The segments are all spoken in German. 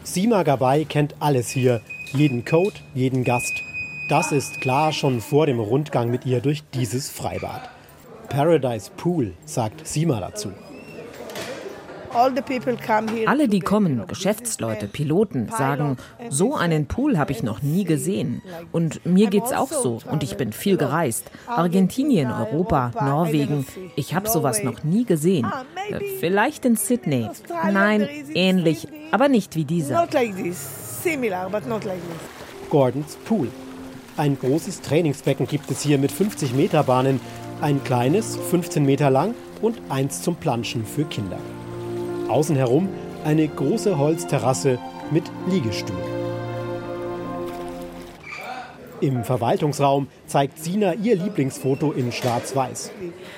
Sima Gabay kennt alles hier, jeden Code, jeden Gast. Das ist klar schon vor dem Rundgang mit ihr durch dieses Freibad. Paradise Pool, sagt Sima dazu. Alle, die kommen, Geschäftsleute, Piloten, sagen, so einen Pool habe ich noch nie gesehen. Und mir geht's auch so. Und ich bin viel gereist. Argentinien, Europa, Norwegen. Ich habe sowas noch nie gesehen. Vielleicht in Sydney. Nein, ähnlich, aber nicht wie dieser. Gordons Pool. Ein großes Trainingsbecken gibt es hier mit 50-Meter-Bahnen. Ein kleines, 15 Meter lang und eins zum Planschen für Kinder. Außen herum eine große Holzterrasse mit Liegestühlen. Im Verwaltungsraum zeigt Sina ihr Lieblingsfoto in Schwarz-Weiß.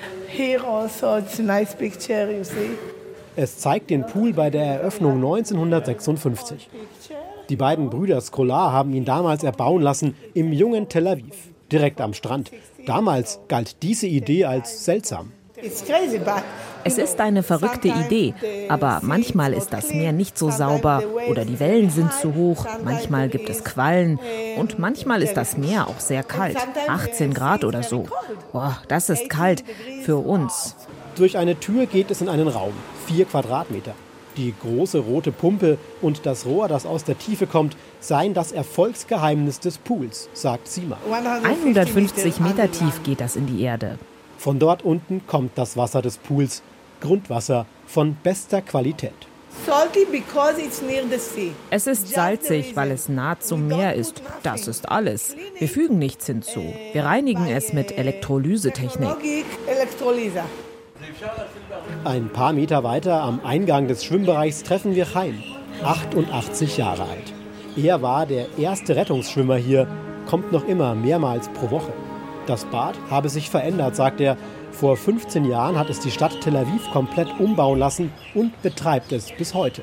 Es zeigt den Pool bei der Eröffnung 1956. Die beiden Brüder Skrolar haben ihn damals erbauen lassen im jungen Tel Aviv, direkt am Strand. Damals galt diese Idee als seltsam. Es ist eine verrückte Idee, aber manchmal ist das Meer nicht so sauber oder die Wellen sind zu hoch, manchmal gibt es Quallen und manchmal ist das Meer auch sehr kalt, 18 Grad oder so. Boah, das ist kalt für uns. Durch eine Tür geht es in einen Raum, 4 Quadratmeter. Die große rote Pumpe und das Rohr, das aus der Tiefe kommt, seien das Erfolgsgeheimnis des Pools, sagt Sima. 150 Meter tief geht das in die Erde. Von dort unten kommt das Wasser des Pools, Grundwasser von bester Qualität. Es ist salzig, weil es nah zum Meer ist. Das ist alles. Wir fügen nichts hinzu. Wir reinigen es mit Elektrolysetechnik. Ein paar Meter weiter am Eingang des Schwimmbereichs treffen wir Chaim, 88 Jahre alt. Er war der erste Rettungsschwimmer hier, kommt noch immer mehrmals pro Woche. Das Bad habe sich verändert, sagt er. Vor 15 Jahren hat es die Stadt Tel Aviv komplett umbauen lassen und betreibt es bis heute.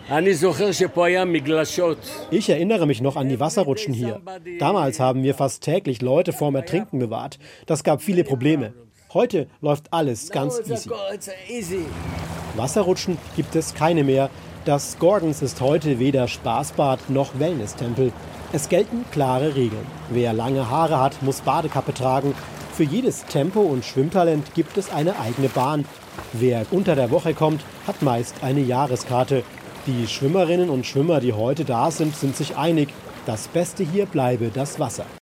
Ich erinnere mich noch an die Wasserrutschen hier. Damals haben wir fast täglich Leute vorm Ertrinken bewahrt. Das gab viele Probleme. Heute läuft alles ganz easy. Wasserrutschen gibt es keine mehr. Das Gordons ist heute weder Spaßbad noch Wellness-Tempel. Es gelten klare Regeln. Wer lange Haare hat, muss Badekappe tragen. Für jedes Tempo- und Schwimmtalent gibt es eine eigene Bahn. Wer unter der Woche kommt, hat meist eine Jahreskarte. Die Schwimmerinnen und Schwimmer, die heute da sind, sind sich einig, das Beste hier bleibe das Wasser.